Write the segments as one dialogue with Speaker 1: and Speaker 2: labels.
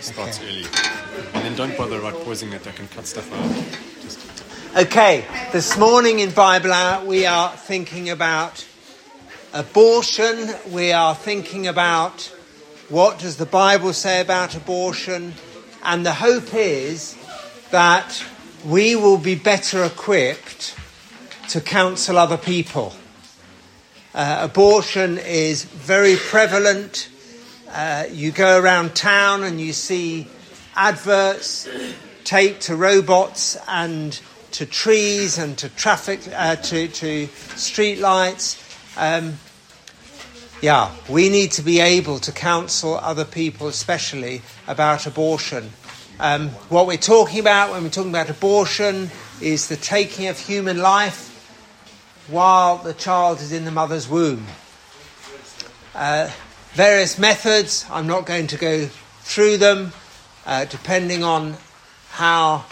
Speaker 1: start early. And then don't bother about pausing it. I can cut stuff out.
Speaker 2: Okay, this morning in Bible Hour we are thinking about abortion. We are thinking about what does the Bible say about abortion. And the hope is that we will be better equipped to counsel other people. Abortion is very prevalent. You go around town and you see adverts taped to robots and to trees and to traffic, to street lights. We need to be able to counsel other people, especially about abortion. What we're talking about when we're talking about abortion is the taking of human life while the child is in the mother's womb. Various methods, I'm not going to go through them, depending on how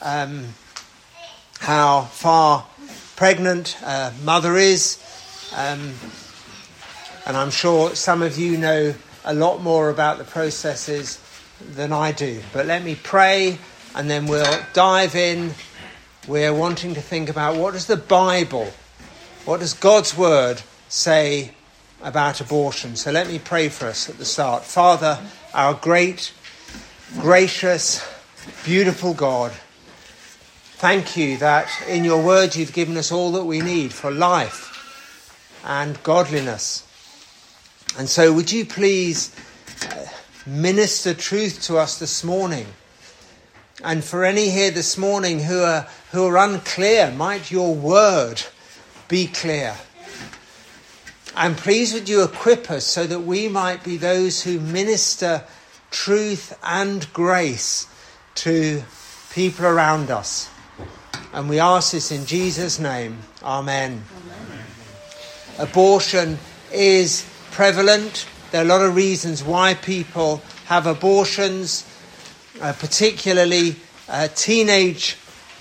Speaker 2: far pregnant a mother is. And I'm sure some of you know a lot more about the processes than I do. But let me pray and then we'll dive in. We're wanting to think about what does the Bible, what does God's word say about abortion? So let me pray for us at the start. Father, our great, gracious, beautiful God, thank you that in your word you've given us all that we need for life and godliness. And so would you please minister truth to us this morning? And for any here this morning who are unclear, might your word be clear. And please would you equip us so that we might be those who minister truth and grace to people around us. And we ask this in Jesus' name. Amen. Amen. Abortion is prevalent. There are a lot of reasons why people have abortions, particularly teenage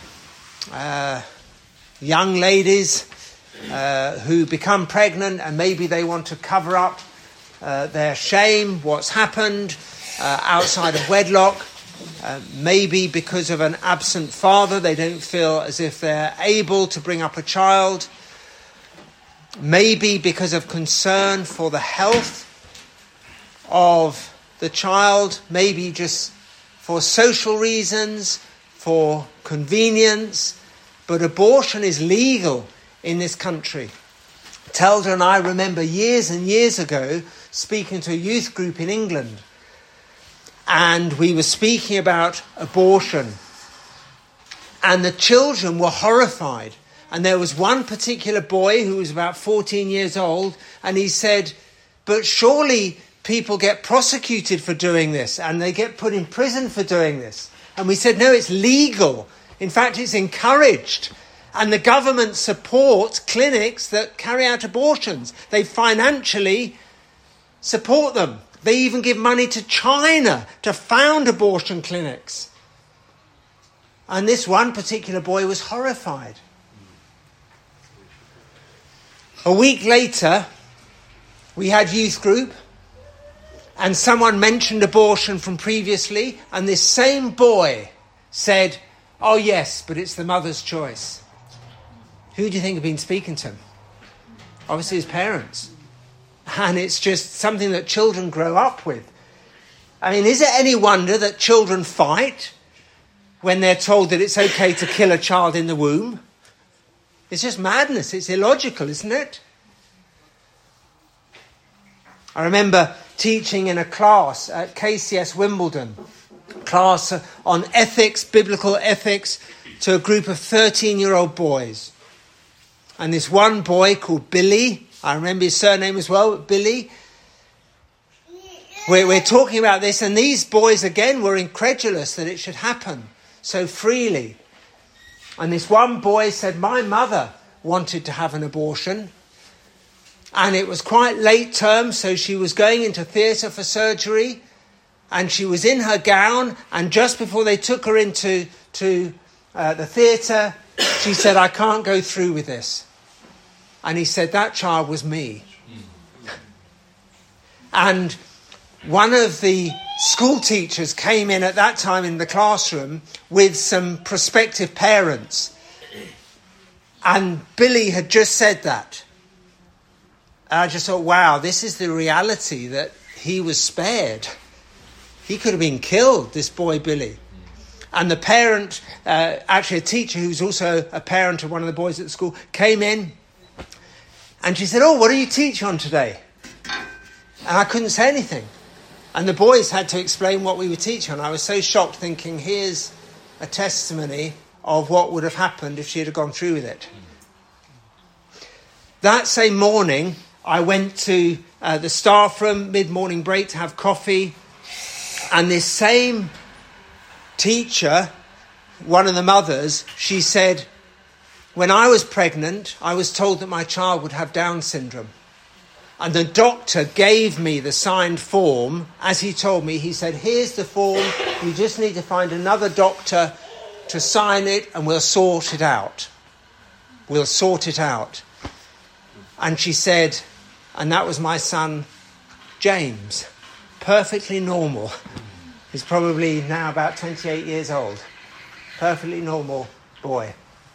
Speaker 2: young ladies who become pregnant and maybe they want to cover up their shame, what's happened outside of wedlock. Maybe because of an absent father, they don't feel as if they're able to bring up a child. Maybe because of concern for the health of the child. Maybe just for social reasons, for convenience. But abortion is legal in this country. Telda and I remember years and years ago speaking to a youth group in England. And we were speaking about abortion. And the children were horrified. And there was one particular boy who was about 14 years old. And he said, but surely people get prosecuted for doing this. And they get put in prison for doing this. And we said, no, it's legal. In fact, it's encouraged. And the government supports clinics that carry out abortions. They financially support them. They even give money to China to found abortion clinics. And this one particular boy was horrified. A week later, we had youth group, and someone mentioned abortion from previously, and this same boy said, oh yes, but it's the mother's choice. Who do you think had been speaking to him? Obviously his parents. And it's just something that children grow up with. I mean, is it any wonder that children fight when they're told that it's okay to kill a child in the womb? It's just madness. It's illogical, isn't it? I remember teaching in a class at KCS Wimbledon, class on ethics, biblical ethics, to a group of 13-year-old boys. And this one boy called Billy, I remember his surname as well, Billy. We're talking about this, and these boys again were incredulous that it should happen so freely. And this one boy said, my mother wanted to have an abortion. And it was quite late term, so she was going into theatre for surgery. And she was in her gown, and just before they took her into the theatre, she said, I can't go through with this. And he said, that child was me. And one of the school teachers came in at that time in the classroom with some prospective parents. And Billy had just said that. And I just thought, wow, this is the reality, that he was spared. He could have been killed, this boy Billy. And the parent, actually a teacher who's also a parent of one of the boys at the school, came in and she said, "Oh, what do you teach on today?" And I couldn't say anything. And the boys had to explain what we were teaching on. I was so shocked, thinking, here's a testimony of what would have happened if she had gone through with it. That same morning, I went to the staff room, mid-morning break, to have coffee. And this same teacher, one of the mothers, she said, "When I was pregnant, I was told that my child would have Down syndrome. And the doctor gave me the signed form. As he told me, he said, here's the form. You just need to find another doctor to sign it and we'll sort it out. We'll sort it out." And she said, and that was my son, James. Perfectly normal. He's probably now about 28 years old. Perfectly normal boy.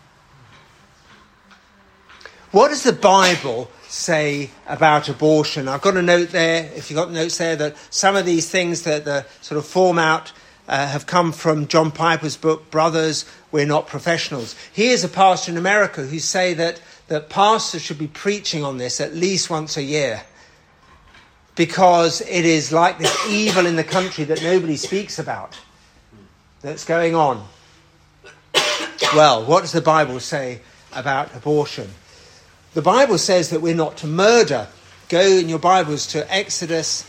Speaker 2: What does the Bible say about abortion? I've got a note there, if you've got notes there, that some of these things that the sort of form out have come from John Piper's book, Brothers, We're Not Professionals. He is a pastor in America who say that pastors should be preaching on this at least once a year, because it is like this evil in the country that nobody speaks about that's going on. Well, what does the Bible say about abortion? The Bible says that we're not to murder. Go in your Bibles to Exodus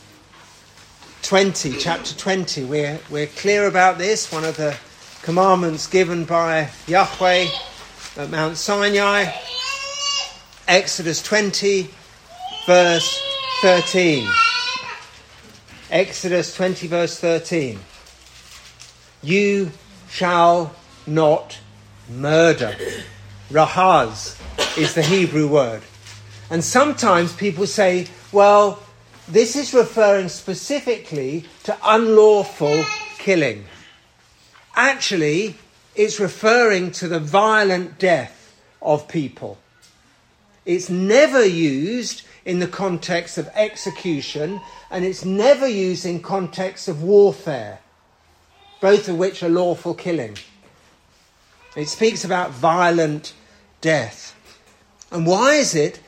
Speaker 2: 20, chapter 20. We're clear about this. One of the commandments given by Yahweh at Mount Sinai. Exodus 20, verse 13. Exodus 20, verse 13. You shall not murder. Rahaz is the Hebrew word. And sometimes people say, well, this is referring specifically to unlawful killing. Actually, it's referring to the violent death of people. It's never used in the context of execution, and it's never used in context of warfare, both of which are lawful killing. It speaks about violent death. And why is it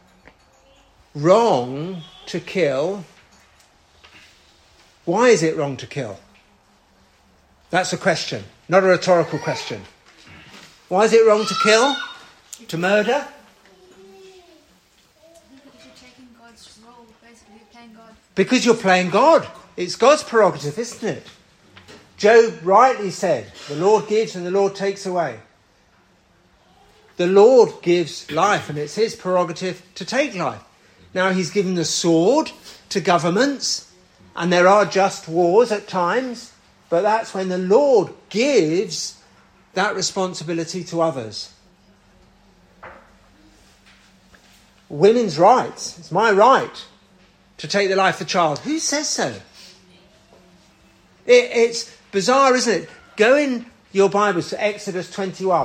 Speaker 2: wrong to kill? Why is it wrong to kill? That's a question, not a rhetorical question. Why is it wrong to kill? To murder? Because you're playing God. It's God's prerogative, isn't it? Job rightly said, the Lord gives and the Lord takes away. The Lord gives life, and it's his prerogative to take life. Now, he's given the sword to governments, and there are just wars at times, but that's when the Lord gives that responsibility to others. Women's rights. It's my right to take the life of the child. Who says so? It's bizarre, isn't it? Go in your Bibles to Exodus 21.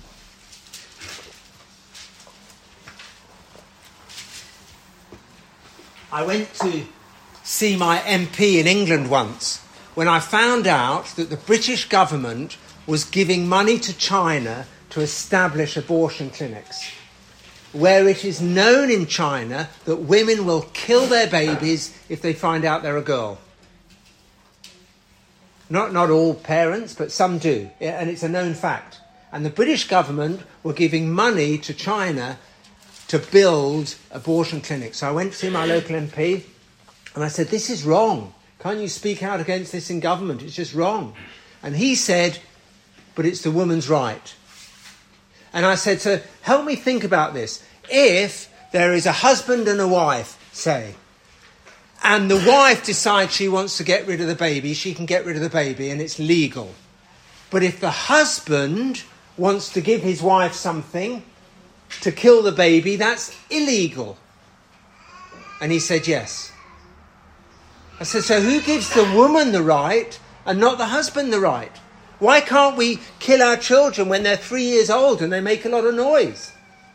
Speaker 2: I went to see my MP in England once when I found out that the British government was giving money to China to establish abortion clinics, where it is known in China that women will kill their babies if they find out they're a girl. Not all parents, but some do, and it's a known fact. And the British government were giving money to China to build abortion clinics. So I went to see my local MP and I said, this is wrong. Can't you speak out against this in government? It's just wrong. And he said, but it's the woman's right. And I said, so help me think about this. If there is a husband and a wife, say, and the wife decides she wants to get rid of the baby, she can get rid of the baby and it's legal. But if the husband wants to give his wife something to kill the baby, that's illegal. And he said yes. I said, so who gives the woman the right and not the husband the right? Why can't we kill our children when they're 3 years old and they make a lot of noise?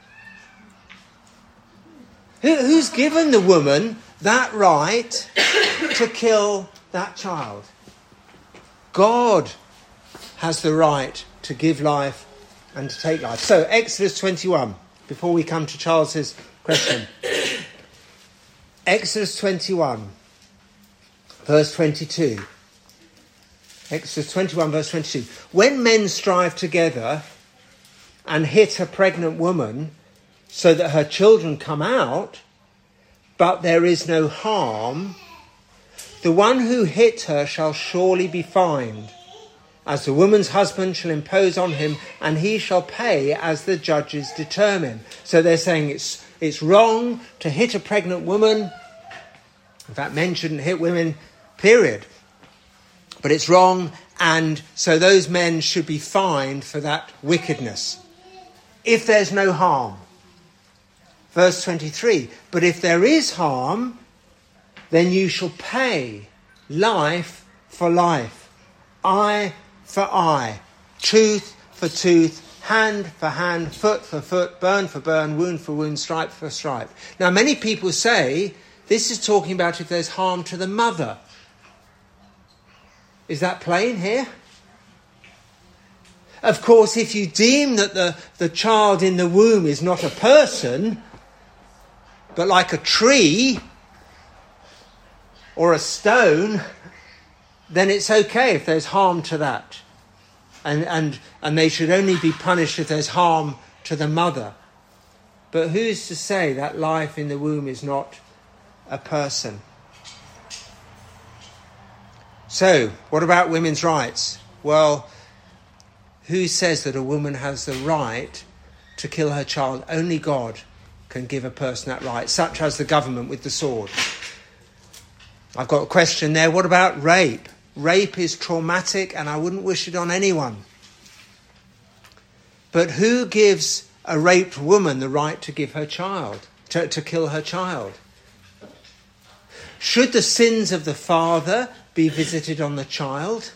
Speaker 2: Who's given the woman that right to kill that child? God has the right to give life and to take life. So, Exodus 21, before we come to Charles's question. Exodus 21, verse 22. Exodus 21, verse 22. When men strive together and hit a pregnant woman so that her children come out, but there is no harm, the one who hit her shall surely be fined, as the woman's husband shall impose on him, and he shall pay as the judges determine. So they're saying it's wrong to hit a pregnant woman. In fact, men shouldn't hit women, period. But it's wrong, and so those men should be fined for that wickedness. If there's no harm. Verse 23, but if there is harm, then you shall pay life for life, eye for eye, tooth for tooth, hand for hand, foot for foot, burn for burn, wound for wound, stripe for stripe. Now, many people say this is talking about if there's harm to the mother. Is that plain here? Of course, if you deem that the child in the womb is not a person, but like a tree or a stone, then it's okay if there's harm to that. And they should only be punished if there's harm to the mother. But who's to say that life in the womb is not a person? So, what about women's rights? Well, who says that a woman has the right to kill her child? Only God can give a person that right, such as the government with the sword. I've got a question there. What about rape? Rape is traumatic and I wouldn't wish it on anyone. But who gives a raped woman the right to give her child, to kill her child? Should the sins of the father be visited on the child?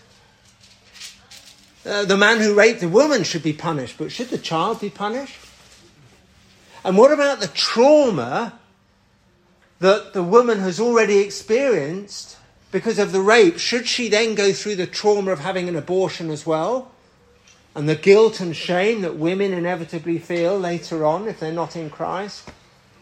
Speaker 2: The man who raped the woman should be punished, but should the child be punished? And what about the trauma that the woman has already experienced because of the rape? Should she then go through the trauma of having an abortion as well? And the guilt and shame that women inevitably feel later on if they're not in Christ?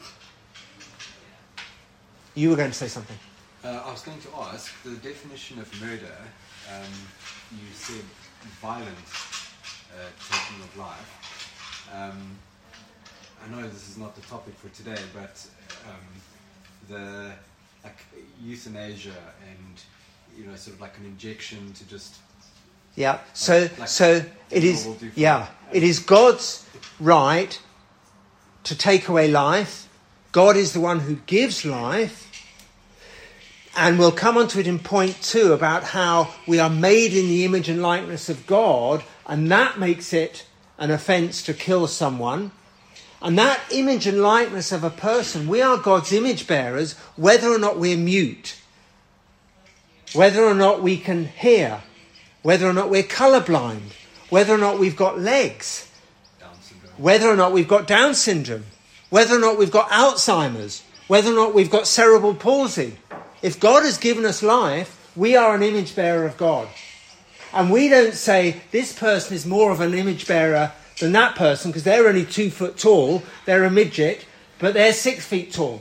Speaker 2: You were going to say something.
Speaker 1: I was going to ask, the definition of murder, you said violence, taking of life. I know this is not the topic for today, but the euthanasia and sort of like an injection to just
Speaker 2: so it is it is God's right to take away life. God is the one who gives life, and we'll come onto it in point 2 about how we are made in the image and likeness of God, and that makes it an offence to kill someone. And that image and likeness of a person, we are God's image bearers, whether or not we're mute, whether or not we can hear, whether or not we're colourblind, whether or not we've got legs, whether or not we've got Down syndrome, whether or not we've got Alzheimer's, whether or not we've got cerebral palsy. If God has given us life, we are an image bearer of God. And we don't say this person is more of an image bearer than that person because they're only 2 foot tall, they're a midget, but they're 6 feet tall.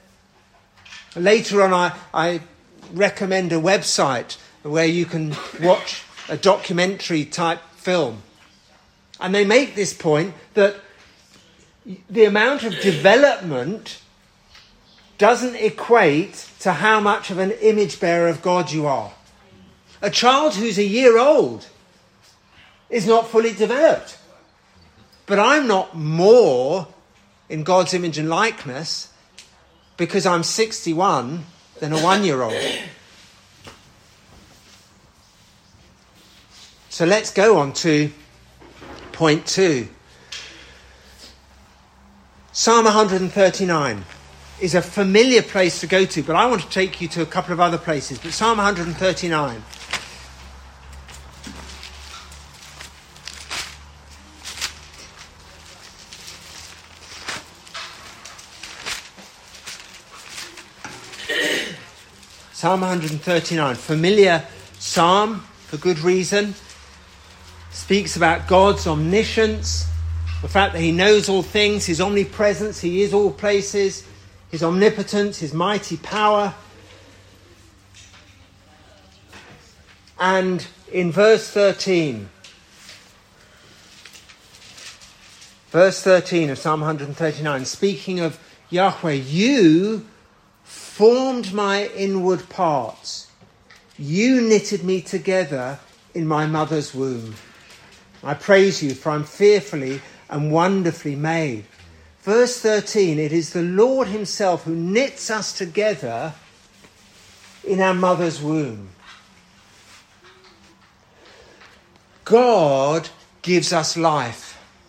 Speaker 2: Later on, I recommend a website where you can watch a documentary type film. And they make this point that the amount of development doesn't equate to how much of an image bearer of God you are. A child who's a year old is not fully developed. But I'm not more in God's image and likeness because I'm 61 than a 1-year-old. So let's go on to point 2. Psalm 139. is a familiar place to go to, but I want to take you to a couple of other places. But Psalm 139. Psalm 139, familiar psalm for good reason. Speaks about God's omniscience, the fact that he knows all things, his omnipresence, he is all places, his omnipotence, his mighty power. And in verse 13 of Psalm 139, speaking of Yahweh, you formed my inward parts. You knitted me together in my mother's womb. I praise you, for I'm fearfully and wonderfully made. Verse 13, it is the Lord himself who knits us together in our mother's womb. God gives us life.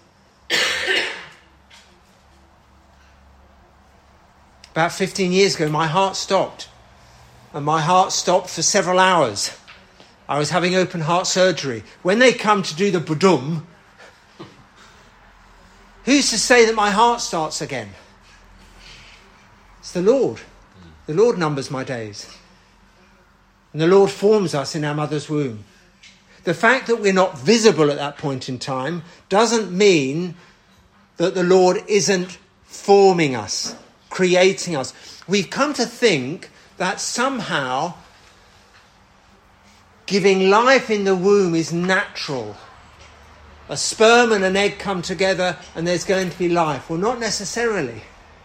Speaker 2: About 15 years ago, my heart stopped. And my heart stopped for several hours. I was having open heart surgery. When they come to do the budum, who's to say that my heart starts again? It's the Lord. The Lord numbers my days. And the Lord forms us in our mother's womb. The fact that we're not visible at that point in time doesn't mean that the Lord isn't forming us, creating us. We've come to think that somehow giving life in the womb is natural. A sperm and an egg come together and there's going to be life. Well, not necessarily.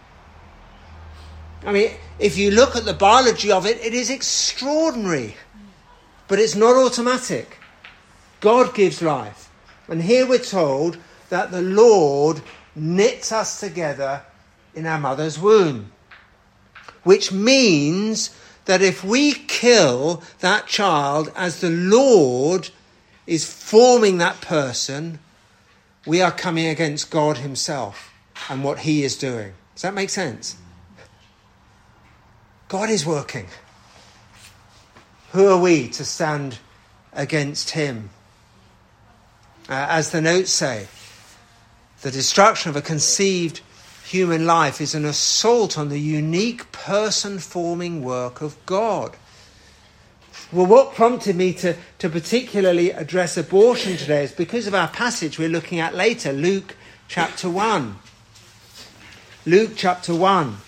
Speaker 2: I mean, if you look at the biology of it, it is extraordinary. But it's not automatic. God gives life. And here we're told that the Lord knits us together in our mother's womb. Which means that if we kill that child as the Lord is forming that person, we are coming against God himself and what he is doing. Does that make sense? God is working. Who are we to stand against him? As the notes say, the destruction of a conceived human life is an assault on the unique person-forming work of God. Well, what prompted me to particularly address abortion today is because of our passage we're looking at later, Luke chapter 1. Luke chapter 1.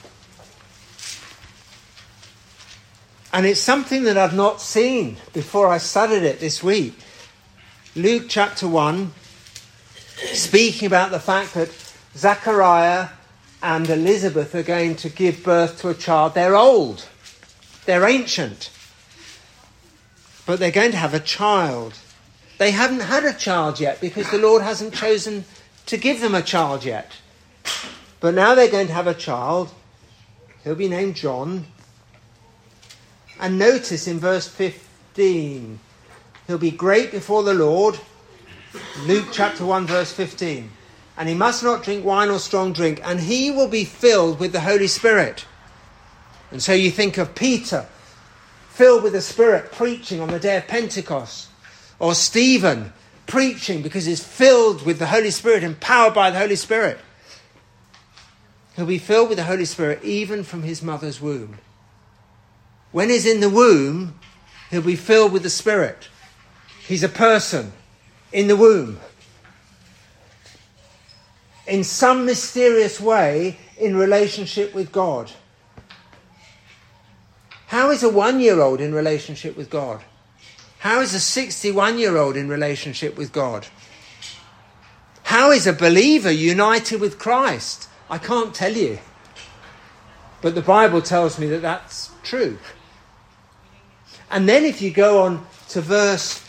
Speaker 2: And it's something that I've not seen before I studied it this week. Luke chapter 1, speaking about the fact that Zechariah and Elizabeth are going to give birth to a child. They're old. They're ancient. But they're going to have a child. They haven't had a child yet because the Lord hasn't chosen to give them a child yet. But now they're going to have a child. He'll be named John. And notice in verse 15, he'll be great before the Lord. Luke chapter 1 verse 15. And he must not drink wine or strong drink, and he will be filled with the Holy Spirit. And so you think of Peter, filled with the Spirit, preaching on the day of Pentecost. Or Stephen, preaching because he's filled with the Holy Spirit, empowered by the Holy Spirit. He'll be filled with the Holy Spirit even from his mother's womb. When he's in the womb, he'll be filled with the Spirit. He's a person in the womb. In some mysterious way, in relationship with God. How is a 1-year-old in relationship with God? How is a 61-year-old in relationship with God? How is a believer united with Christ? I can't tell you. But the Bible tells me that that's true. And then if you go on to verse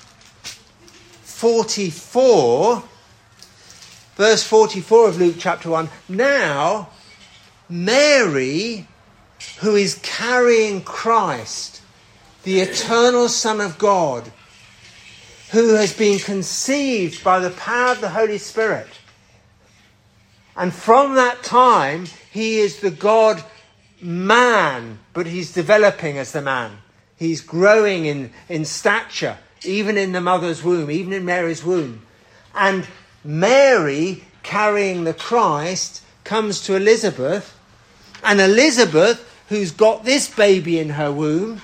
Speaker 2: 44... Verse 44 of Luke chapter 1. Now, Mary, who is carrying Christ, the eternal Son of God, who has been conceived by the power of the Holy Spirit. And from that time, he is the God man, but he's developing as the man. He's growing in stature, even in the mother's womb, even in Mary's womb. And Mary, carrying the Christ, comes to Elizabeth. And Elizabeth, who's got this baby in her womb,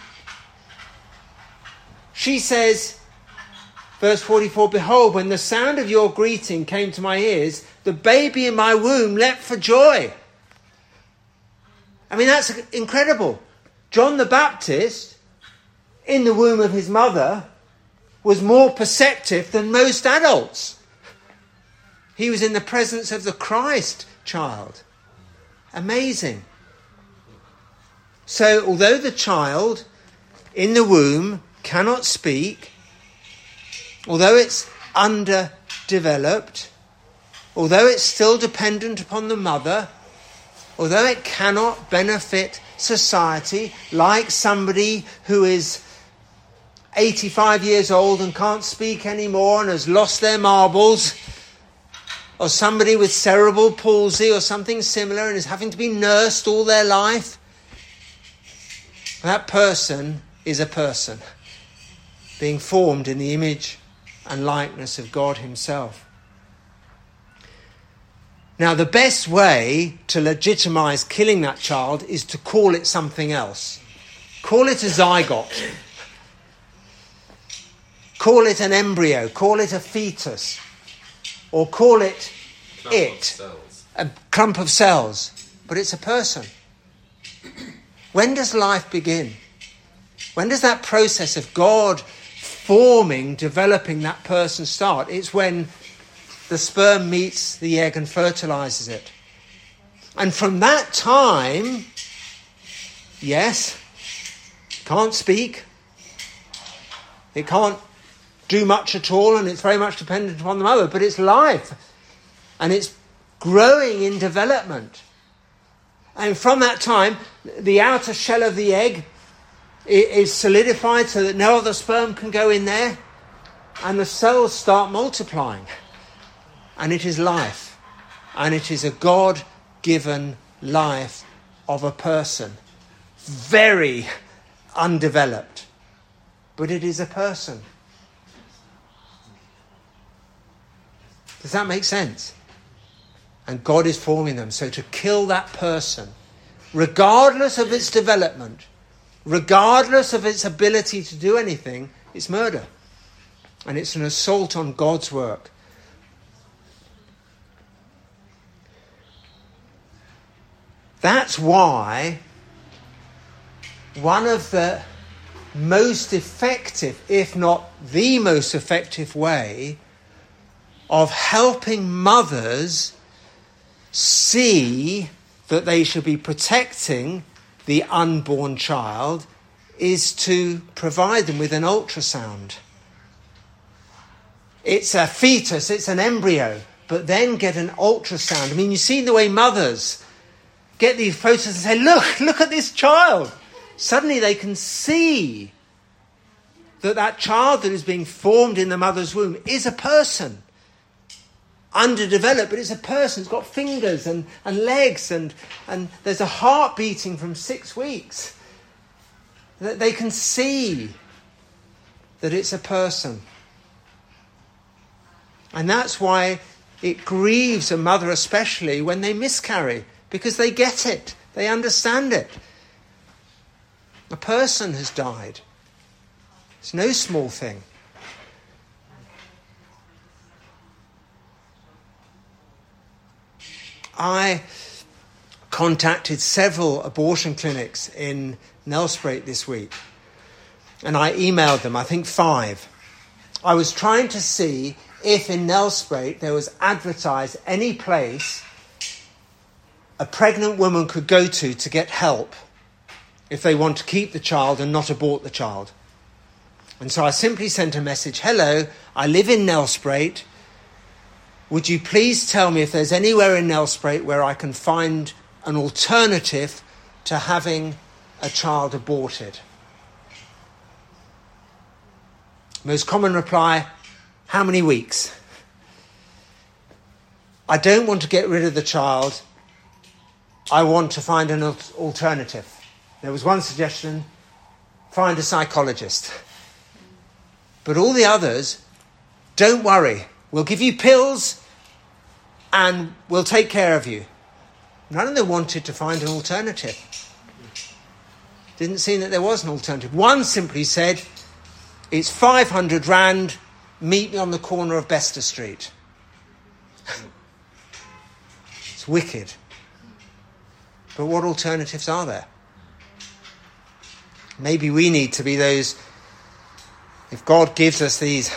Speaker 2: she says, verse 44, "Behold, when the sound of your greeting came to my ears, the baby in my womb leapt for joy." I mean, that's incredible. John the Baptist, in the womb of his mother, was more perceptive than most adults. He was in the presence of the Christ child. Amazing. So, although the child in the womb cannot speak, although it's underdeveloped, although it's still dependent upon the mother, although it cannot benefit society like somebody who is 85 years old and can't speak anymore and has lost their marbles, or somebody with cerebral palsy or something similar and is having to be nursed all their life, that person is a person being formed in the image and likeness of God himself. Now, the best way to legitimize killing that child is to call it something else. Call it a zygote. Call it an embryo. Call it a fetus. Or call it a clump of cells. But it's a person. When does life begin? When does that process of God forming, developing that person start? It's when the sperm meets the egg and fertilizes it. And from that time, yes, can't speak, it can't do much at all, and it's very much dependent upon the mother, but it's life, and it's growing in development. And from that time, the outer shell of the egg is solidified so that no other sperm can go in there, and the cells start multiplying. And it is life. And it is a God-given life of a person. Very undeveloped. But it is a person. Does that make sense? And God is forming them. So to kill that person, regardless of its development, regardless of its ability to do anything, it's murder. And it's an assault on God's work. That's why one of the most effective, if not the most effective way of helping mothers see that they should be protecting the unborn child is to provide them with an ultrasound. It's a fetus, it's an embryo, but then get an ultrasound. I mean, you see the way mothers get these photos and say, look at this child. Suddenly they can see that child that is being formed in the mother's womb is a person. Underdeveloped, but it's a person. It's got fingers and legs and there's a heart beating from 6 weeks. That they can see that it's a person. And that's why it grieves a mother especially when they miscarry. Because they get it. They understand it. A person has died. It's no small thing. I contacted several abortion clinics in Nelspruit this week. And I emailed them, I think 5. I was trying to see if in Nelspruit there was advertised any place a pregnant woman could go to get help if they want to keep the child and not abort the child. And so I simply sent a message, "Hello, I live in Nelspruit. Would you please tell me if there's anywhere in Nelspruit where I can find an alternative to having a child aborted?" Most common reply, "How many weeks?" I don't want to get rid of the child I want to find an alternative. There was one suggestion, find a psychologist. But all the others, don't worry, we'll give you pills and we'll take care of you. None of them wanted to find an alternative. Didn't seem that there was an alternative. One simply said, it's 500 rand, meet me on the corner of Bester Street. It's wicked. But what alternatives are there? Maybe we need to be those, if God gives us these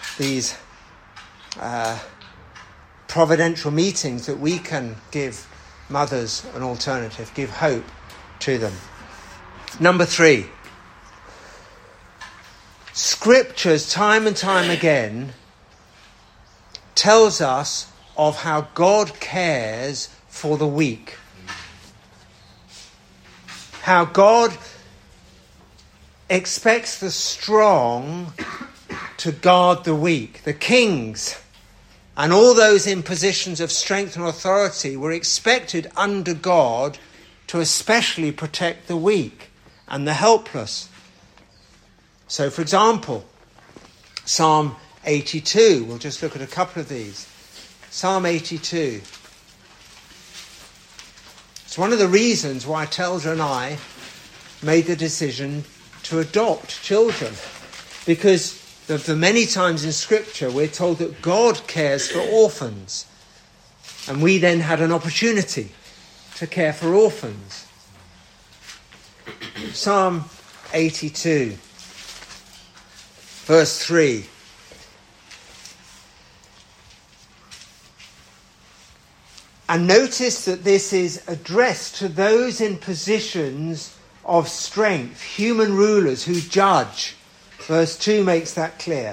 Speaker 2: providential meetings, that we can give mothers an alternative, give hope to them. Number 3. Scriptures, time and time again, tells us of how God cares for the weak. How God expects the strong to guard the weak. The kings and all those in positions of strength and authority were expected under God to especially protect the weak and the helpless. So, for example, Psalm 82, we'll just look at a couple of these. Psalm 82. It's one of the reasons why Telda and I made the decision to adopt children. Because of the many times in Scripture we're told that God cares for orphans. And we then had an opportunity to care for orphans. Psalm 82, verse 3. And notice that this is addressed to those in positions of strength, human rulers who judge. Verse 2 makes that clear.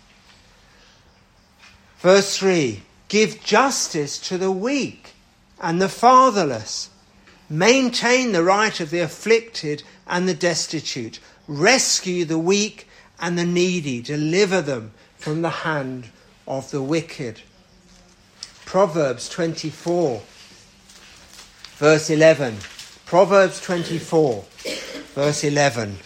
Speaker 2: Verse 3, give justice to the weak and the fatherless. Maintain the right of the afflicted and the destitute. Rescue the weak and the needy. Deliver them from the hand of the wicked. Proverbs 24, verse 11. Proverbs 24, verse 11.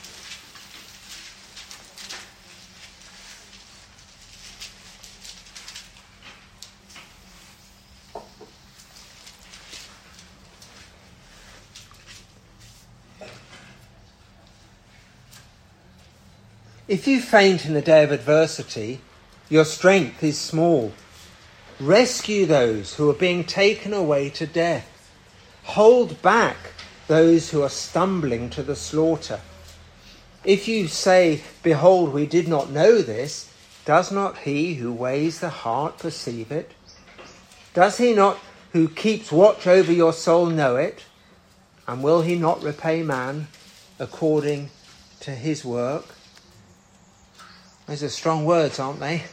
Speaker 2: If you faint in the day of adversity, your strength is small. Rescue those who are being taken away to death. Hold back those who are stumbling to the slaughter. If you say, behold, we did not know this, does not he who weighs the heart perceive it? Does he not who keeps watch over your soul know it? And will he not repay man according to his work? Those are strong words, aren't they?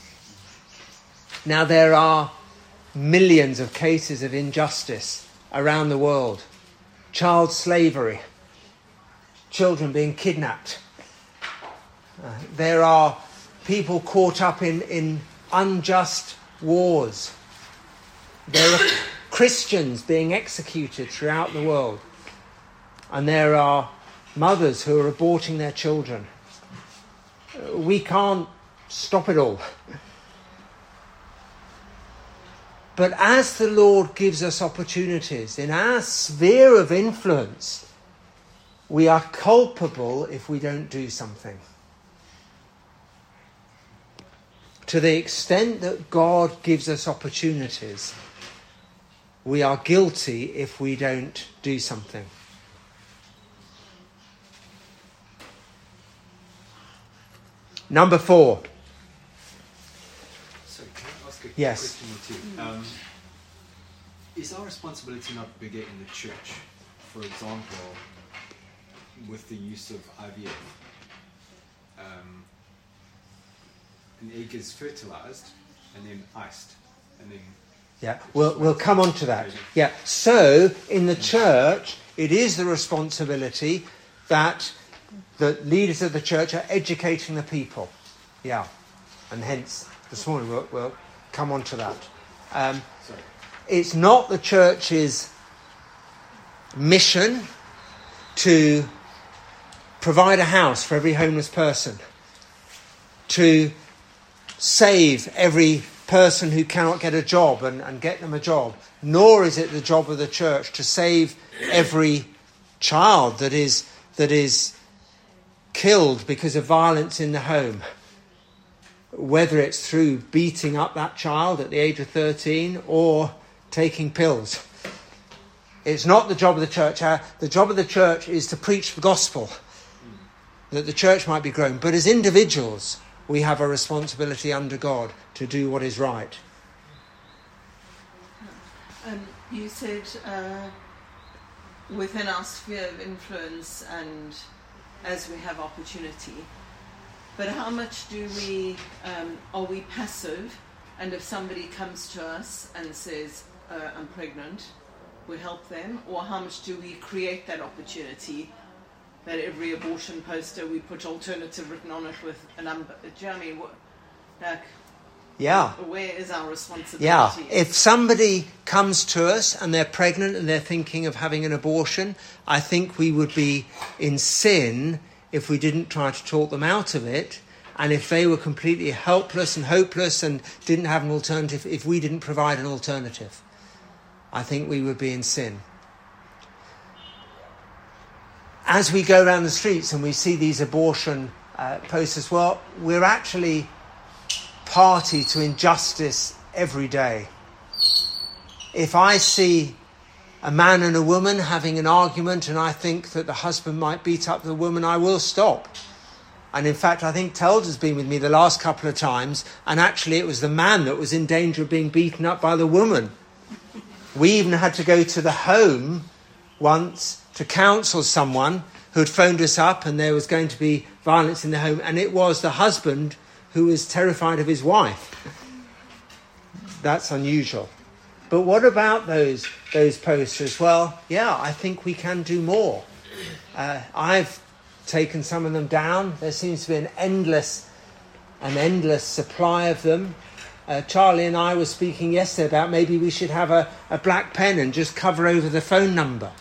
Speaker 2: Now, there are millions of cases of injustice around the world. Child slavery, children being kidnapped. There are people caught up in unjust wars. There are Christians being executed throughout the world. And there are mothers who are aborting their children. We can't stop it all. But as the Lord gives us opportunities in our sphere of influence, we are culpable if we don't do something. To the extent that God gives us opportunities, we are guilty if we don't do something. Number 4.
Speaker 1: So can I ask a
Speaker 2: Yes.
Speaker 1: question or two? Is our responsibility not bigger in the church? For example, with the use of IVF. An egg is fertilized and then iced and then...
Speaker 2: Yeah, we'll come on to that. Yeah, so in the church, it is the responsibility that the leaders of the church are educating the people. Yeah, and hence this morning we'll come on to that. It's not the church's mission to provide a house for every homeless person, to save every person who cannot get a job and get them a job, nor is it the job of the church to save every child that is killed because of violence in the home, whether it's through beating up that child at the age of 13 or taking pills. It's not the job of the church. The job of the church is to preach the gospel, that the church might be grown. But as individuals, we have a responsibility under God to do what is right.
Speaker 3: You said within our sphere of influence and as we have opportunity, but how much do we, are we passive, and if somebody comes to us and says, I'm pregnant, we help them, or how much do we create that opportunity, that every abortion poster we put alternative written on it with a number? Do you know what I mean?
Speaker 2: Yeah.
Speaker 3: Where is our responsibility?
Speaker 2: Yeah. If somebody comes to us and they're pregnant and they're thinking of having an abortion, I think we would be in sin if we didn't try to talk them out of it, and if they were completely helpless and hopeless and didn't have an alternative, if we didn't provide an alternative, I think we would be in sin. As we go around the streets and we see these abortion posters, well, we're actually party to injustice every day. If I see a man and a woman having an argument and I think that the husband might beat up the woman, I will stop. And in fact, I think Telda's been with me the last couple of times, and actually it was the man that was in danger of being beaten up by the woman. We even had to go to the home once to counsel someone who had phoned us up and there was going to be violence in the home, and it was the husband who was terrified of his wife. That's unusual. But what about those posters? Well, yeah, I think we can do more. I've taken some of them down. There seems to be an endless supply of them. Charlie and I were speaking yesterday about maybe we should have a black pen and just cover over the phone number.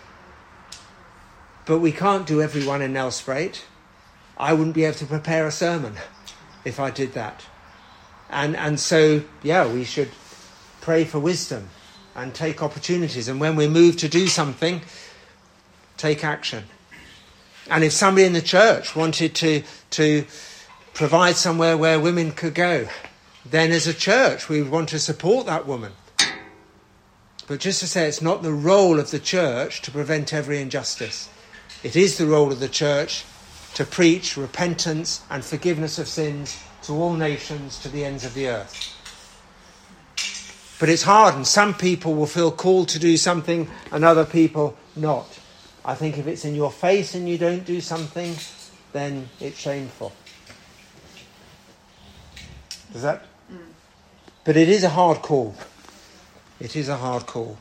Speaker 2: But we can't do everyone in Nelspruit. I wouldn't be able to prepare a sermon if I did that. And so, yeah, we should pray for wisdom and take opportunities. And when we're moved to do something, take action. And if somebody in the church wanted to provide somewhere where women could go, then as a church we would want to support that woman. But just to say, it's not the role of the church to prevent every injustice. It is the role of the church to preach repentance and forgiveness of sins to all nations, to the ends of the earth. But it's hard, and some people will feel called to do something and other people not. I think if it's in your face and you don't do something, then it's shameful. Does that? But it is a hard call. It is a hard call.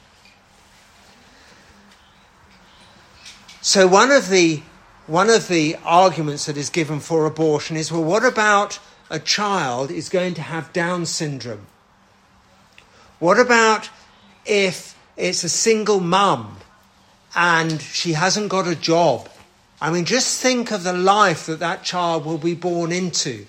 Speaker 2: So one of the arguments that is given for abortion is, well, what about a child is going to have Down syndrome? What about if it's a single mum and she hasn't got a job? I mean, just think of the life that child will be born into.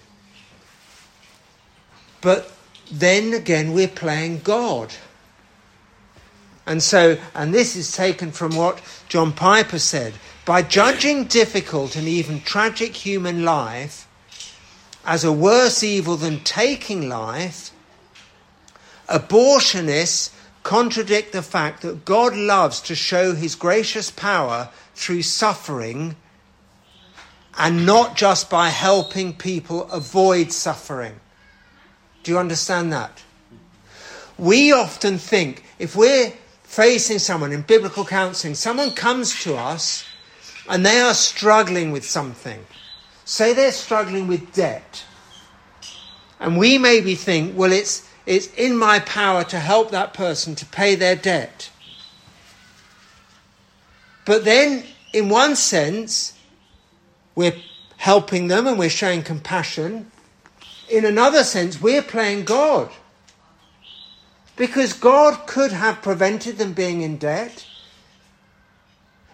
Speaker 2: But then again, we're playing God. And this is taken from what John Piper said. By judging difficult and even tragic human life as a worse evil than taking life, abortionists contradict the fact that God loves to show his gracious power through suffering, and not just by helping people avoid suffering. Do you understand that? We often think, if we're facing someone in biblical counselling, someone comes to us and they are struggling with something. Say they're struggling with debt. And we maybe think, well, it's in my power to help that person to pay their debt. But then, in one sense, we're helping them and we're showing compassion. In another sense, we're playing God. Because God could have prevented them being in debt.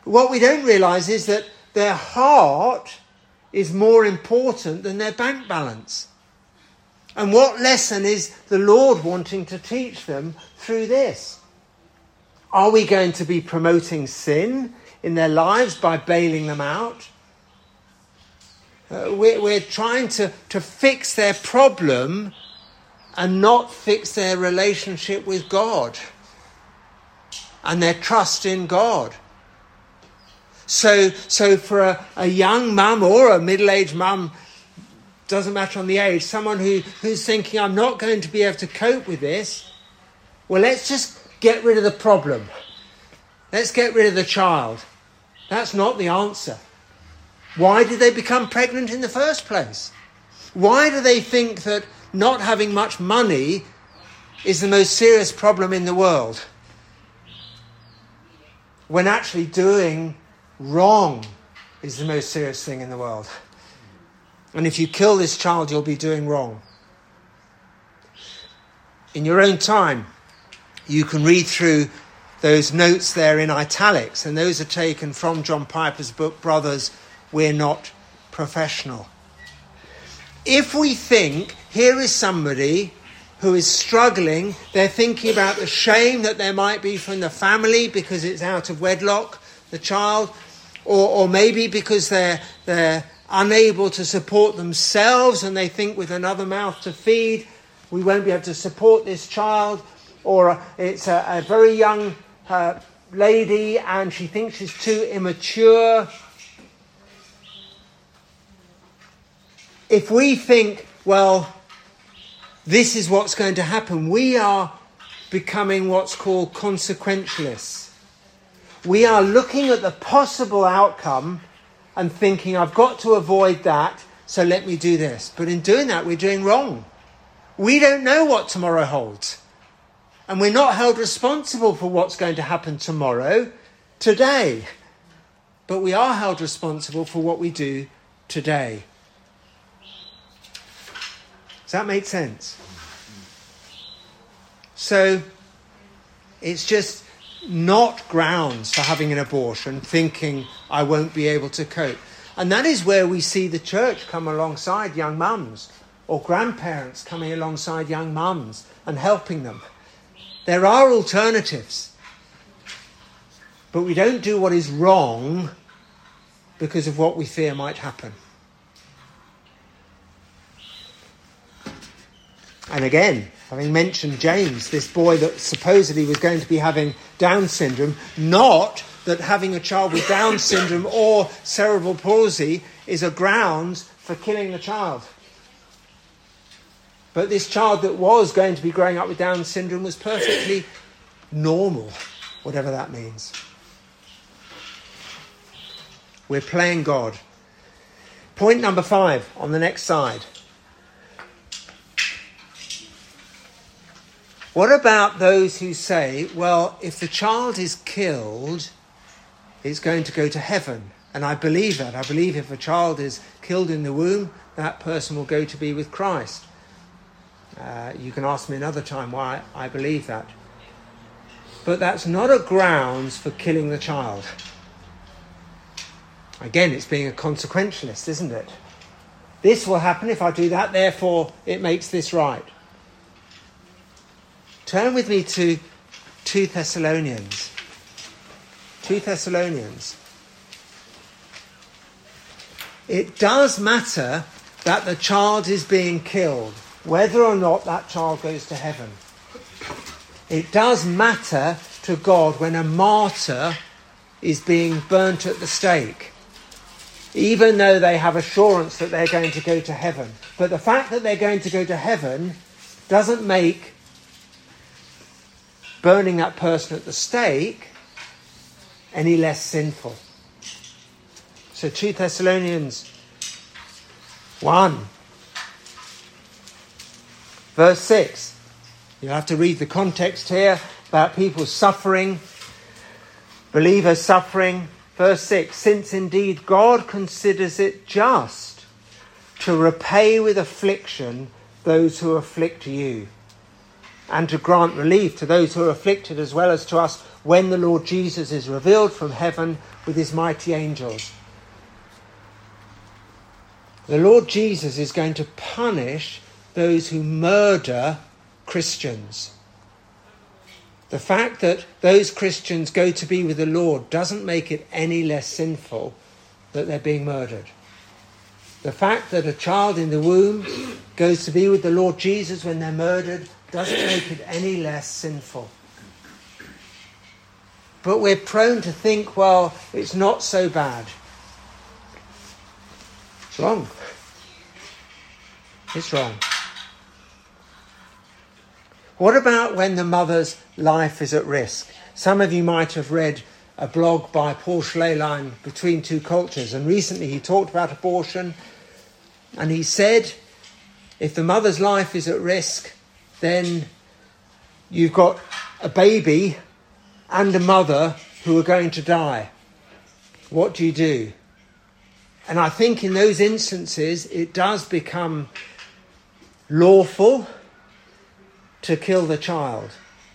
Speaker 2: What we don't realise is that their heart is more important than their bank balance. And what lesson is the Lord wanting to teach them through this? Are we going to be promoting sin in their lives by bailing them out? We're trying to fix their problem and not fix their relationship with God and their trust in God. So for a young mum or a middle-aged mum, doesn't matter on the age, someone who's thinking, I'm not going to be able to cope with this, well, let's just get rid of the problem. Let's get rid of the child. That's not the answer. Why did they become pregnant in the first place? Why do they think that not having much money is the most serious problem in the world, when actually doing wrong is the most serious thing in the world? And if you kill this child, you'll be doing wrong. In your own time, you can read through those notes there in italics, and those are taken from John Piper's book, Brothers, We're Not Professional. If we think, here is somebody who is struggling, they're thinking about the shame that there might be from the family because it's out of wedlock, the child, or maybe because they're unable to support themselves and they think with another mouth to feed, we won't be able to support this child, or it's a very young lady and she thinks she's too immature. If we think, well, this is what's going to happen, we are becoming what's called consequentialists. We are looking at the possible outcome and thinking, I've got to avoid that, so let me do this. But in doing that, we're doing wrong. We don't know what tomorrow holds. And we're not held responsible for what's going to happen tomorrow, today. But we are held responsible for what we do today. Does that make sense? So, it's just not grounds for having an abortion, thinking I won't be able to cope. And that is where we see the church come alongside young mums, or grandparents coming alongside young mums and helping them. There are alternatives. But we don't do what is wrong because of what we fear might happen. And again, having mentioned James, this boy that supposedly was going to be having Down syndrome, not that having a child with Down syndrome or cerebral palsy is a grounds for killing the child. But this child that was going to be growing up with Down syndrome was perfectly normal, whatever that means. We're playing God. Point number 5 on the next side. What about those who say, well, if the child is killed, it's going to go to heaven? And I believe that. I believe if a child is killed in the womb, that person will go to be with Christ. You can ask me another time why I believe that. But that's not a grounds for killing the child. Again, it's being a consequentialist, isn't it? This will happen if I do that, therefore it makes this right. Turn with me to 2 Thessalonians. 2 Thessalonians. It does matter that the child is being killed, whether or not that child goes to heaven. It does matter to God when a martyr is being burnt at the stake, even though they have assurance that they're going to go to heaven. But the fact that they're going to go to heaven doesn't make burning that person at the stake any less sinful. So 2 Thessalonians 1, verse 6. You'll have to read the context here about people suffering, believers suffering. Verse 6, since indeed God considers it just to repay with affliction those who afflict you, and to grant relief to those who are afflicted as well as to us when the Lord Jesus is revealed from heaven with his mighty angels. The Lord Jesus is going to punish those who murder Christians. The fact that those Christians go to be with the Lord doesn't make it any less sinful that they're being murdered. The fact that a child in the womb goes to be with the Lord Jesus when they're murdered doesn't make it any less sinful. But we're prone to think, well, it's not so bad. It's wrong. It's wrong. What about when the mother's life is at risk? Some of you might have read a blog by Paul Schleylein, Between Two Cultures, and recently he talked about abortion, and he said, if the mother's life is at risk, then you've got a baby and a mother who are going to die. What do you do? And I think in those instances it does become lawful to kill the child.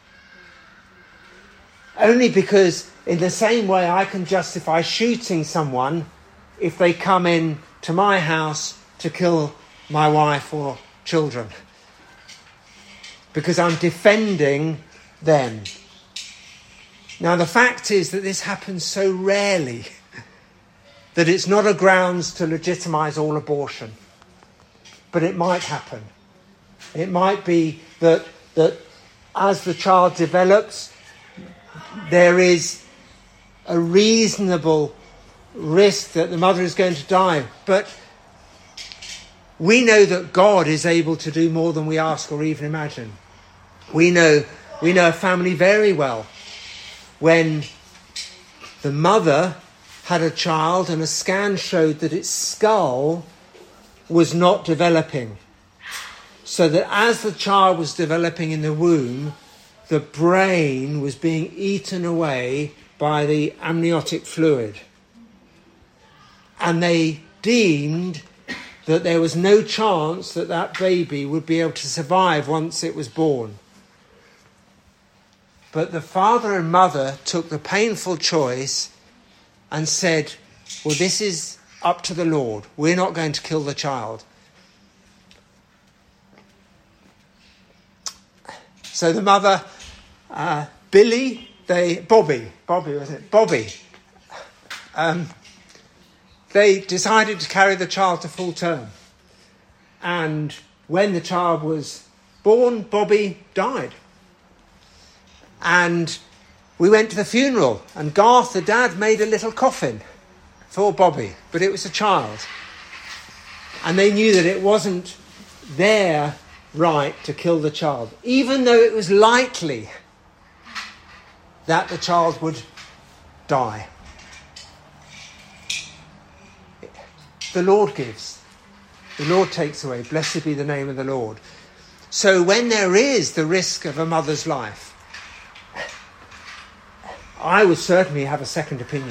Speaker 2: Only because in the same way I can justify shooting someone if they come in to my house to kill my wife or children. Because I'm defending them. Now the fact is that this happens so rarely that it's not a grounds to legitimise all abortion. But it might happen. It might be that as the child develops, there is a reasonable risk that the mother is going to die. But we know that God is able to do more than we ask or even imagine. We know a family very well when the mother had a child and a scan showed that its skull was not developing. So that as the child was developing in the womb, the brain was being eaten away by the amniotic fluid. And they deemed that there was no chance that that baby would be able to survive once it was born. But the father and mother took the painful choice and said, well, this is up to the Lord. We're not going to kill the child. So the mother, Bobby, they decided to carry the child to full term. And when the child was born, Bobby died. And we went to the funeral, and Garth, the dad, made a little coffin for Bobby, but it was a child. And they knew that it wasn't their right to kill the child, even though it was likely that the child would die. The Lord gives. The Lord takes away. Blessed be the name of the Lord. So when there is the risk of a mother's life, I would certainly have a second opinion.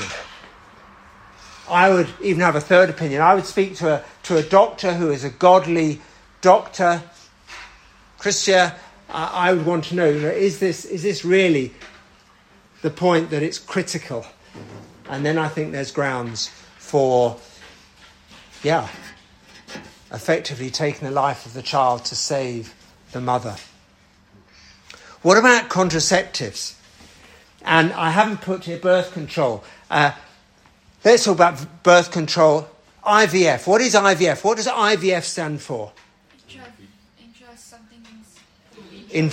Speaker 2: I would even have a third opinion. I would speak to a doctor who is a godly doctor. Christian, I would want to know, is this really the point that it's critical? And then I think there's grounds for, effectively taking the life of the child to save the mother. What about contraceptives? And I haven't put here birth control. Let's talk about birth control. IVF. What is IVF? What does IVF stand for? In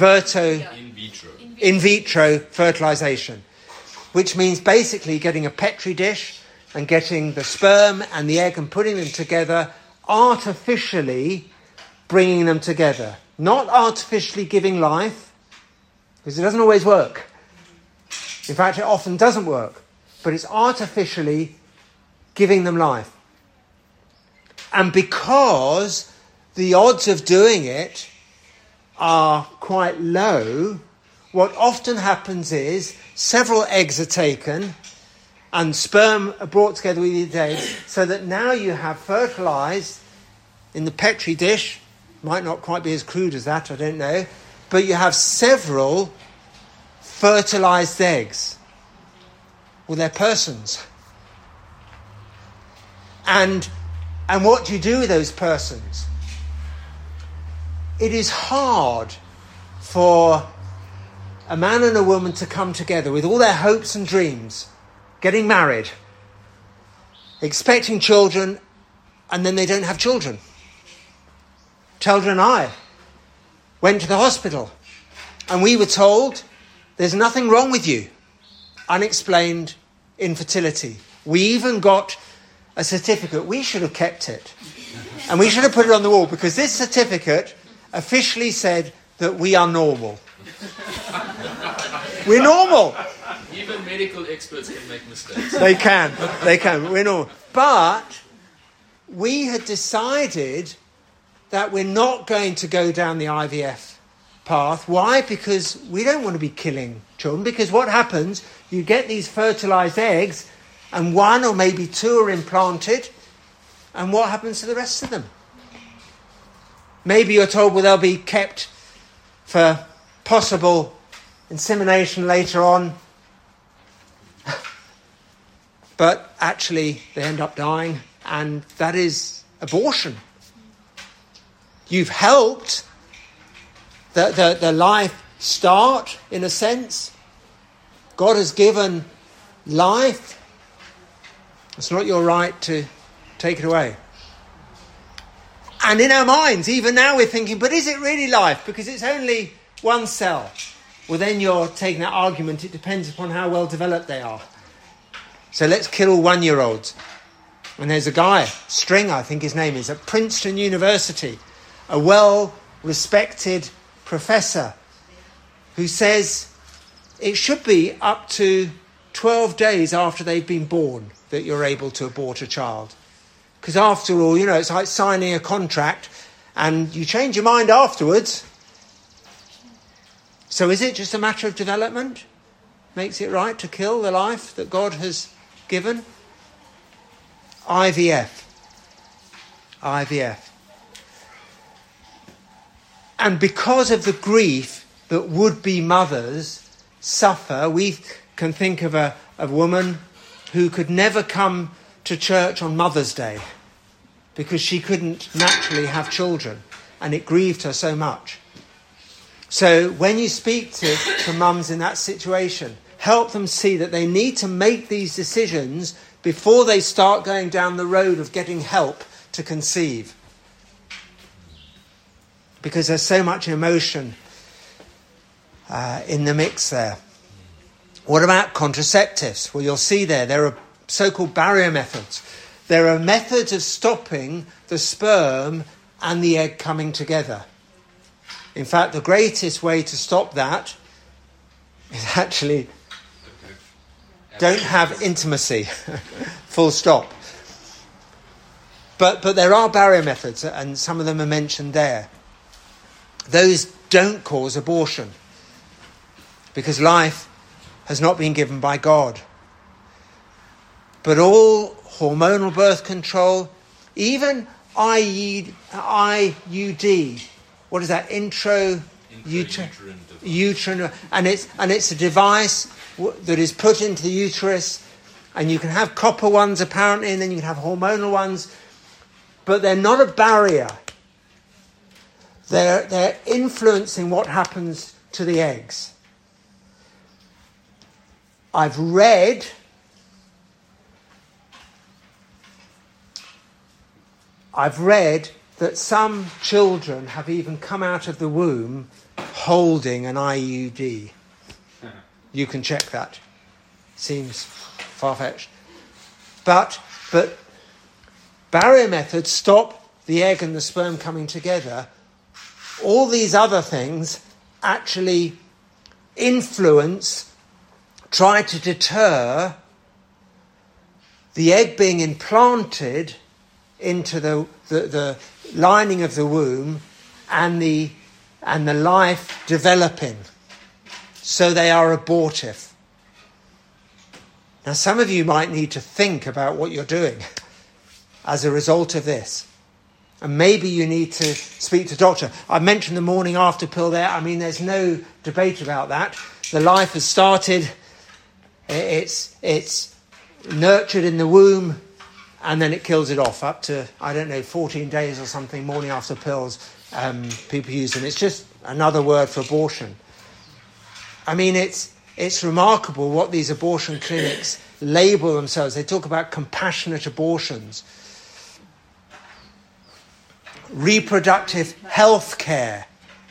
Speaker 2: vitro fertilization, which means basically getting a petri dish and getting the sperm and the egg and putting them together, artificially bringing them together. Not artificially giving life, because it doesn't always work. In fact, it often doesn't work, but it's artificially giving them life. And because the odds of doing it are quite low, what often happens is several eggs are taken and sperm are brought together with these eggs, so that now you have fertilized in the petri dish. Might not quite be as crude as that, I don't know, but you have several fertilized eggs? Well, they're persons. And what do you do with those persons? It is hard for a man and a woman to come together with all their hopes and dreams, getting married, expecting children, and then they don't have children. Telda and I went to the hospital and we were told there's nothing wrong with you. Unexplained infertility. We even got a certificate. We should have kept it. And we should have put it on the wall because this certificate officially said that we are normal. We're normal.
Speaker 4: Even medical experts can make mistakes.
Speaker 2: They can. We're normal. But we had decided that we're not going to go down the IVF path. Why? Because we don't want to be killing children. Because what happens, you get these fertilized eggs and one or maybe two are implanted. And what happens to the rest of them? Maybe you're told, well, they'll be kept for possible insemination later on. But actually, they end up dying. And that is abortion. You've helped the life start, in a sense. God has given life. It's not your right to take it away. And in our minds, even now we're thinking, but is it really life? Because it's only one cell. Well, then you're taking that argument. It depends upon how well developed they are. So let's kill all 1-year-olds. And there's a guy, Stringer, I think his name is, at Princeton University, a well-respected professor who says it should be up to 12 days after they've been born that you're able to abort a child. Because after all, it's like signing a contract and you change your mind afterwards. So is it just a matter of development? Makes it right to kill the life that God has given? IVF. And because of the grief that would-be mothers suffer, we can think of a woman who could never come to church on Mother's Day because she couldn't naturally have children, and it grieved her so much. So when you speak to mums in that situation, help them see that they need to make these decisions before they start going down the road of getting help to conceive. Because there's so much emotion in the mix there. What about contraceptives? Well, you'll see there are so-called barrier methods. There are methods of stopping the sperm and the egg coming together. In fact, the greatest way to stop that is actually don't have intimacy. Full stop. But there are barrier methods, and some of them are mentioned there. Those don't cause abortion because life has not been given by God. But all hormonal birth control, even IUD, what is that? Uterine, and it's a device that is put into the uterus, and you can have copper ones apparently, and then you can have hormonal ones, but they're not a barrier. They're influencing what happens to the eggs. I've read that some children have even come out of the womb holding an IUD. You can check that. Seems far-fetched. But barrier methods stop the egg and the sperm coming together. All these other things actually influence, try to deter the egg being implanted into the lining of the womb and the life developing. So they are abortive. Now, some of you might need to think about what you're doing as a result of this. And maybe you need to speak to a doctor. I mentioned the morning after pill there. I mean, there's no debate about that. the life has started, it's nurtured in the womb, and then it kills it off up to, 14 days or something, morning after pills, people use them. It's just another word for abortion. I mean, it's remarkable what these abortion clinics label themselves. They talk about compassionate abortions. Reproductive health care.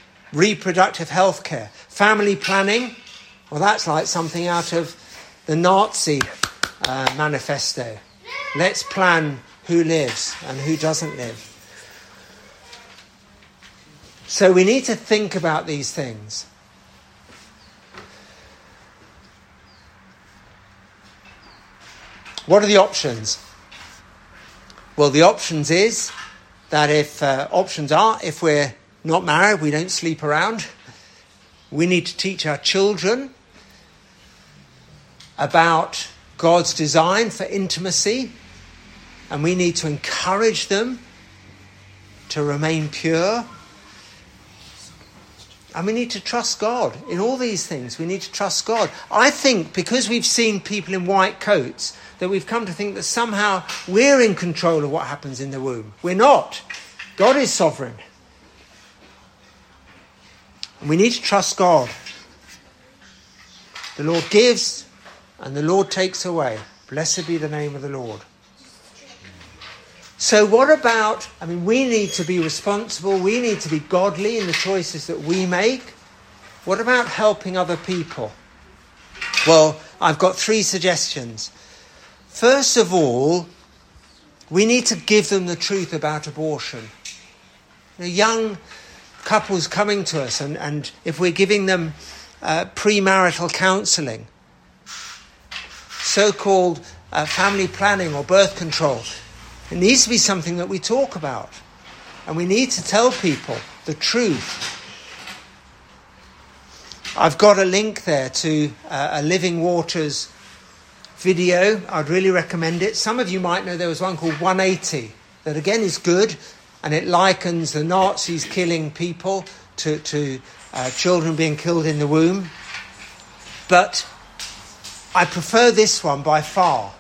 Speaker 2: Family planning. Well, that's like something out of the Nazi manifesto. Let's plan who lives and who doesn't live. So we need to think about these things. What are the options? Well, the options is that if we're not married, we don't sleep around. We need to teach our children about God's design for intimacy, and we need to encourage them to remain pure. And we need to trust God in all these things. We need to trust God. I think because we've seen people in white coats, that we've come to think that somehow we're in control of what happens in the womb. We're not. God is sovereign. And we need to trust God. The Lord gives and the Lord takes away. Blessed be the name of the Lord. So what about, we need to be responsible. We need to be godly in the choices that we make. What about helping other people? Well, I've got 3 suggestions. First of all, we need to give them the truth about abortion. Young couples coming to us, and if we're giving them premarital counselling, so-called family planning or birth control, it needs to be something that we talk about. And we need to tell people the truth. I've got a link there to a Living Waters video. I'd really recommend it. Some of you might know there was one called 180 that again is good, and it likens the Nazis killing people to children being killed in the womb. But I prefer this one by far,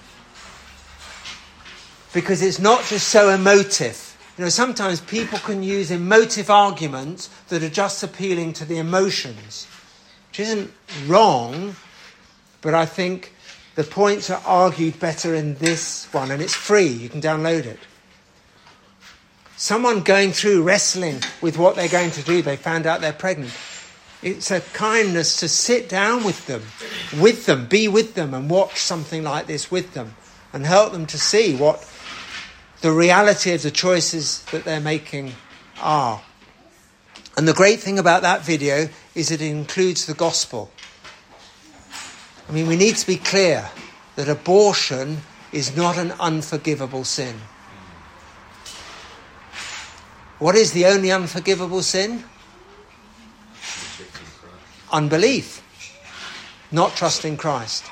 Speaker 2: because it's not just so emotive. Sometimes people can use emotive arguments that are just appealing to the emotions, which isn't wrong, but I think the points are argued better in this one, and it's free. You can download it. Someone going through wrestling with what they're going to do, they found out they're pregnant. It's a kindness to sit down with them, be with them, and watch something like this with them, and help them to see what the reality of the choices that they're making are. And the great thing about that video is it includes the gospel. We need to be clear that abortion is not an unforgivable sin. What is the only unforgivable sin? Unbelief. Not trusting Christ.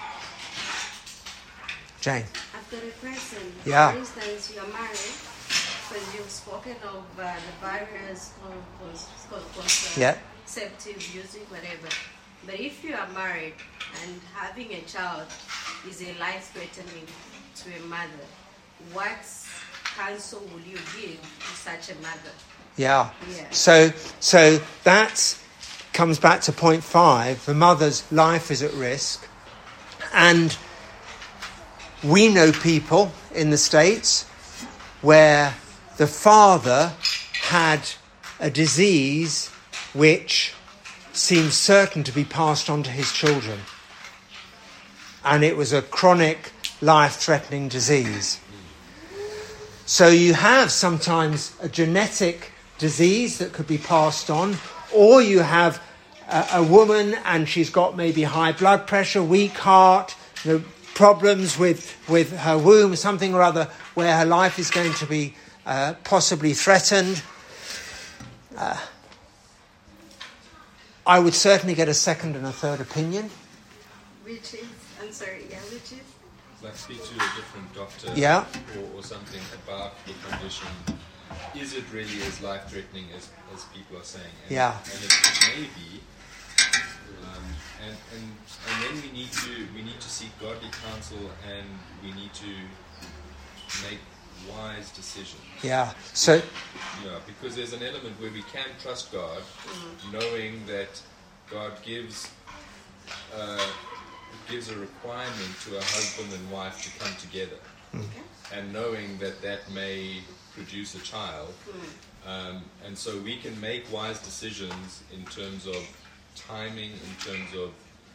Speaker 2: Jane.
Speaker 5: I've got a question.
Speaker 2: Yeah.
Speaker 5: For instance, you are married, because you've spoken of the barriers contraceptive using, whatever. But if you are married and having a child is a life-threatening to a mother, what counsel will you give to such a mother?
Speaker 2: Yeah. So that comes back to point 5. The mother's life is at risk. And we know people in the States where the father had a disease which seems certain to be passed on to his children. And it was a chronic, life-threatening disease. So you have sometimes a genetic disease that could be passed on, or you have a woman and she's got maybe high blood pressure, weak heart, problems with her womb, something or other, where her life is going to be possibly threatened. I would certainly get a second and a third opinion.
Speaker 5: Which is?
Speaker 4: Like speak to a different doctor or something about the condition. Is it really as life-threatening as people are saying? And it may be And then we need to seek godly counsel, and we need to make wise decisions.
Speaker 2: Yeah. So.
Speaker 4: Because there's an element where we can trust God, knowing that God gives a requirement to a husband and wife to come together, and knowing that may produce a child, and so we can make wise decisions in terms of timing, in terms of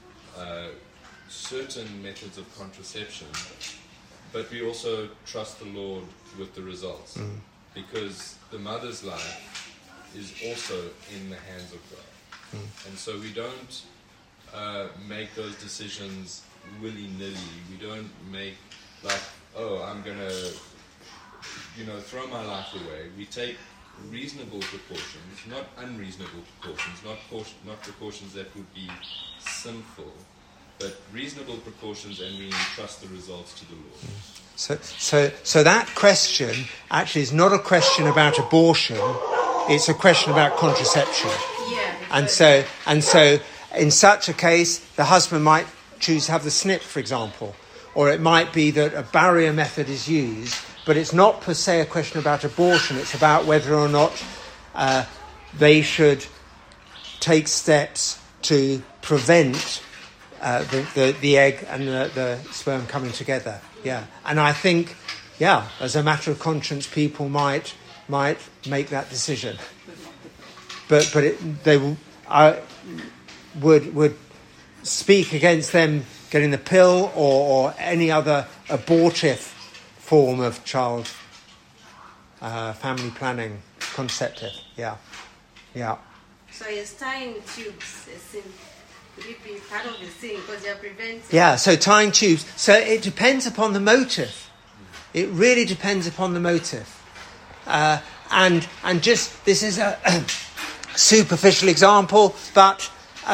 Speaker 4: certain methods of contraception, but we also trust the Lord with the results, because the mother's life is also in the hands of God. And so we don't make those decisions willy-nilly. We don't make like, I'm going to throw my life away. We take reasonable precautions, not unreasonable precautions, not precautions that would be sinful, but reasonable precautions, and we entrust the results to the Lord.
Speaker 2: So that question actually is not a question about abortion; it's a question about contraception.
Speaker 5: Yeah.
Speaker 2: And so, in such a case, the husband might choose to have the snip, for example, or it might be that a barrier method is used. But it's not per se a question about abortion. It's about whether or not they should take steps to prevent the egg and the sperm coming together. Yeah, and I think, as a matter of conscience, people might make that decision. But I would speak against them getting the pill or any other abortive form of child family planning, contraceptive. Yeah.
Speaker 5: So is tying tubes a sin? Would it be part of the sin because you're preventing?
Speaker 2: Yeah. So tying tubes. So it depends upon the motive. It really depends upon the motive. And just this is a superficial example, but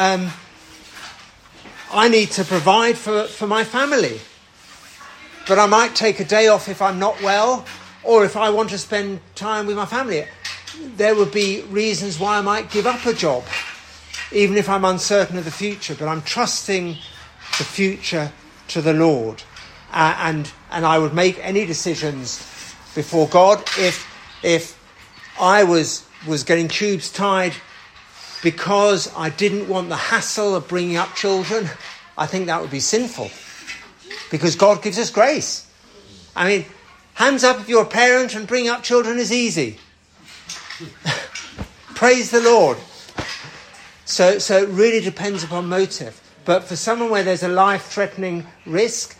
Speaker 2: I need to provide for my family. But I might take a day off if I'm not well, or if I want to spend time with my family. There would be reasons why I might give up a job, even if I'm uncertain of the future. But I'm trusting the future to the Lord. And I would make any decisions before God. If I was getting tubes tied because I didn't want the hassle of bringing up children, I think that would be sinful. Because God gives us grace. I mean, hands up if you're a parent and bringing up children is easy. Praise the Lord. So it really depends upon motive. But for someone where there's a life-threatening risk,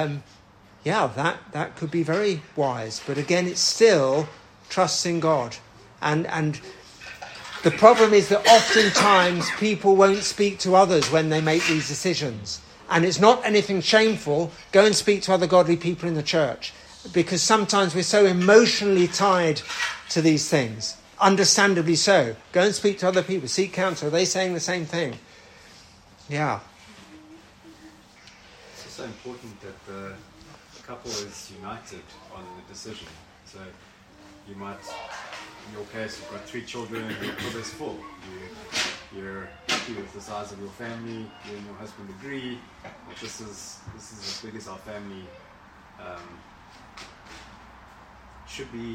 Speaker 2: that could be very wise. But again, it's still trusting God. And the problem is that oftentimes people won't speak to others when they make these decisions. And it's not anything shameful. Go and speak to other godly people in the church. Because sometimes we're so emotionally tied to these things. Understandably so. Go and speak to other people. Seek counsel. Are they saying the same thing? Yeah.
Speaker 1: It's also important that the couple is united on the decision. So you might, in your case, you've got 3 children and your brother's 4. You're happy with the size of your family. You and your husband agree that this is as big as our family should be.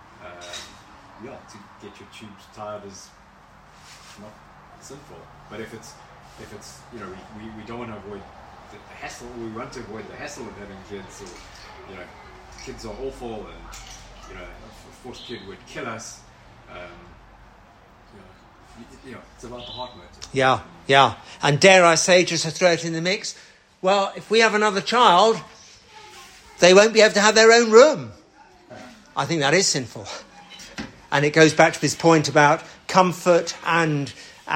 Speaker 1: To get your tubes tied is not sinful. But if it's we don't want to avoid the hassle. We want to avoid the hassle of having kids, or kids are awful, and a forced kid would kill us. It's about the heart motive.
Speaker 2: Yeah. And dare I say, just to throw it in the mix, well, if we have another child, they won't be able to have their own room. I think that is sinful. And it goes back to this point about comfort and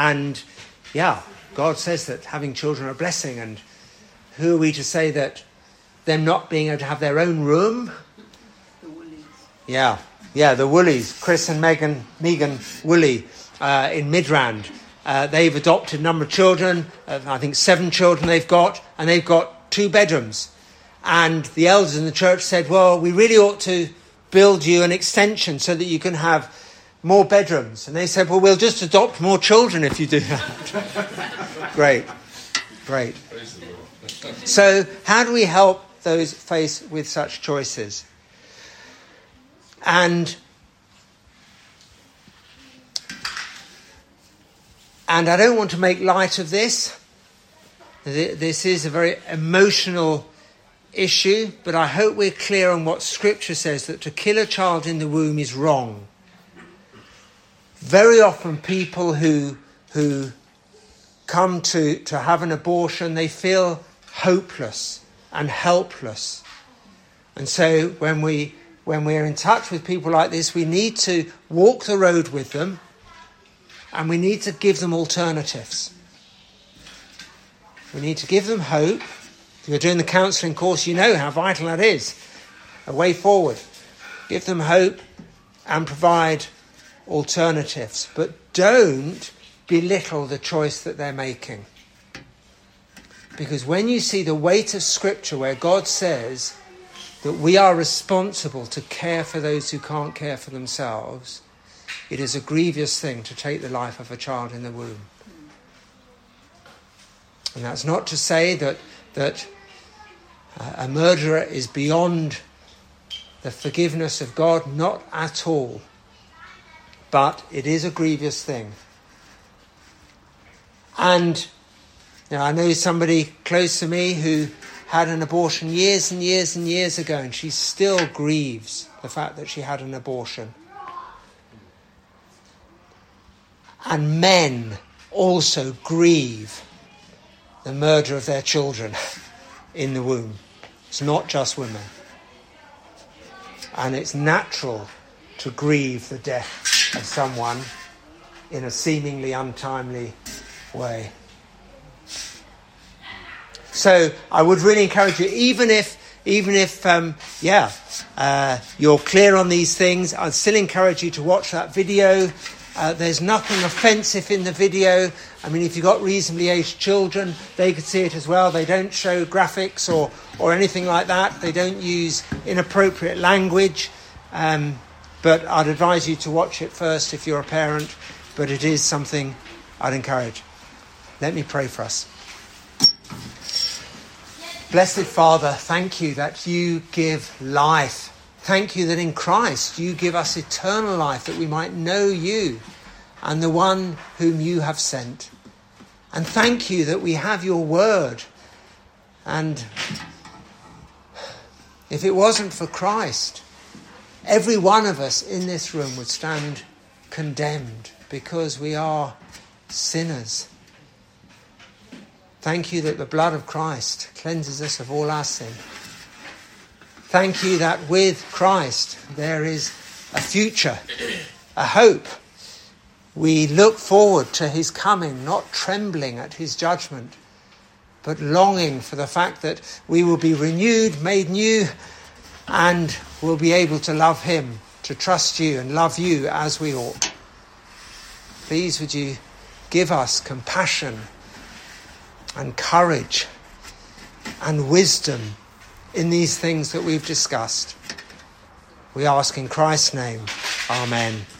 Speaker 2: God says that having children are a blessing. And who are we to say that them not being able to have their own room?
Speaker 3: The Woolies.
Speaker 2: Yeah, the Woolies, Chris and Megan Woolley in Midrand. They've adopted a number of children, I think 7 children they've got, and they've got 2 bedrooms. And the elders in the church said, well, we really ought to build you an extension so that you can have more bedrooms. And they said, well, we'll just adopt more children if you do that. Great.
Speaker 4: Praise the Lord.
Speaker 2: So how do we help those faced with such choices? And I don't want to make light of this. This is a very emotional issue, but I hope we're clear on what Scripture says, that to kill a child in the womb is wrong. Very often people who come to have an abortion, they feel hopeless and helpless. And so when we're in touch with people like this, we need to walk the road with them, and we need to give them alternatives. We need to give them hope. If you're doing the counselling course, you know how vital that is. A way forward. Give them hope and provide alternatives. But don't belittle the choice that they're making. Because when you see the weight of Scripture where God says that we are responsible to care for those who can't care for themselves, it is a grievous thing to take the life of a child in the womb. And that's not to say that a murderer is beyond the forgiveness of God, not at all. But it is a grievous thing. And I know somebody close to me who had an abortion years and years and years ago, and she still grieves the fact that she had an abortion. And men also grieve the murder of their children in the womb. It's not just women. And it's natural to grieve the death of someone in a seemingly untimely way. So I would really encourage you, even if you're clear on these things, I'd still encourage you to watch that video. There's nothing offensive in the video. I mean, if you've got reasonably aged children, they could see it as well. They don't show graphics or anything like that. They don't use inappropriate language. But I'd advise you to watch it first if you're a parent. But it is something I'd encourage. Let me pray for us. Blessed Father, thank you that you give life. Thank you that in Christ you give us eternal life, that we might know you and the one whom you have sent. And thank you that we have your word. And if it wasn't for Christ, every one of us in this room would stand condemned because we are sinners. Thank you that the blood of Christ cleanses us of all our sin. Thank you that with Christ there is a future, a hope. We look forward to his coming, not trembling at his judgment, but longing for the fact that we will be renewed, made new, and will be able to love him, to trust you and love you as we ought. Please would you give us compassion and courage and wisdom in these things that we've discussed. We ask in Christ's name. Amen.